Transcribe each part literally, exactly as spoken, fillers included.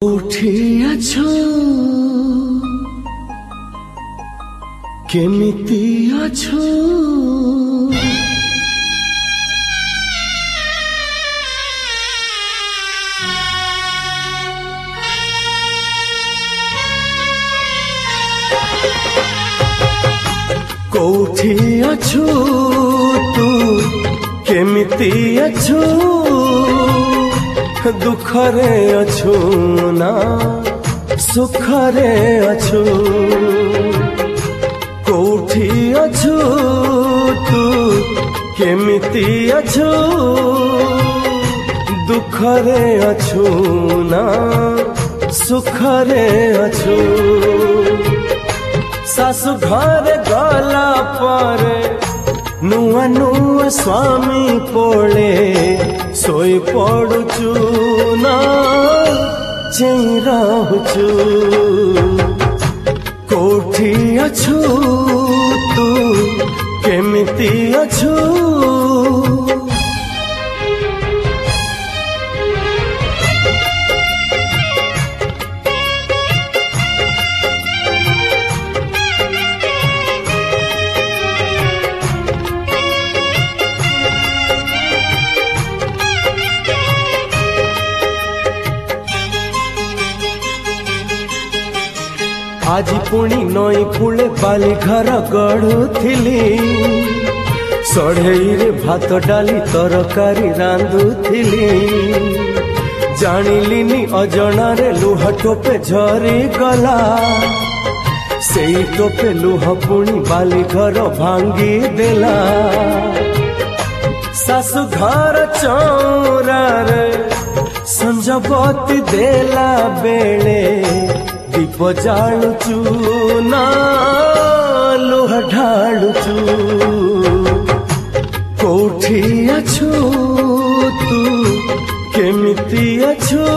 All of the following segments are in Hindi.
उठी अछो केमिति अछो कोठी अछु तू केमिति अछु दुखरे अछु ना सुखरे अछु कोठी अछु तू केमिति अछु दुखरे अछु ना सुखरे अछु सासु घर गला पर नुआ नुआ स्वामी पोले सोई पड़ुचु ना चेई रहूचु कोठी अछु तू केमिति अछु आज पुणी नई कूले बाली घर गढ़ुथिली सढ़ई रे भात डाली तरकारी रांधुथिली जानिलिनी अजणा रे लुह टोपे झरी गला सेई टोपे लुह पुणी बाली घर भांगी देला सासु घर चौरा रे संजबती देला बेले दीप जालुचु ना लुह ढालुचु कोठी अछु तू केमिति अछु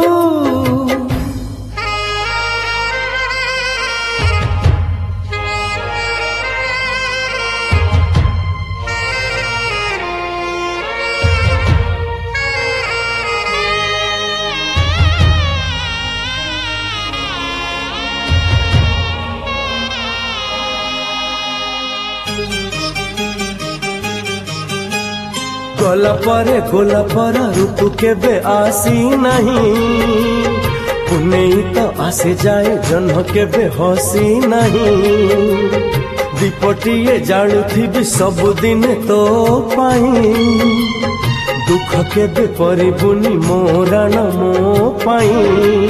गोला पर गोला पर ऋतु केबे आसी नहीं पुनेई तो आसे जाए जन्म केबे हसी नहीं दीपटिए जालुथिबी सबुदिन तो पाई दुख केबे परिबुनी मोराण मो पाई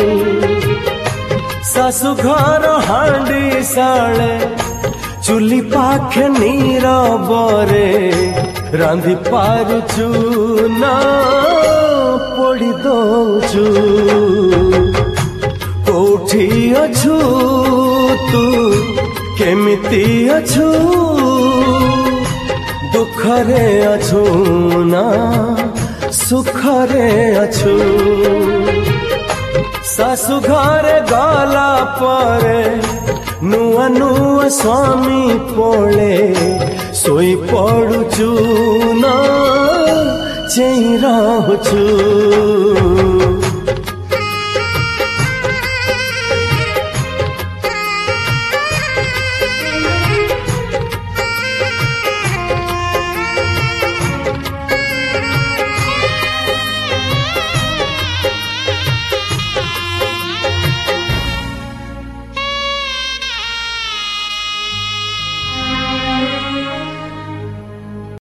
सासु घर हांडी साले चुली पाखे नीरबरे रांधि पारुचु ना पड़ी दौचु कोठी अछु तू केमिति अछु दुखरे अछु ना सुखरे अछु सासु घरे गला परे नुआ नुआ स्वामी पोले सोई पड़ुचु ना चेई रहूचु।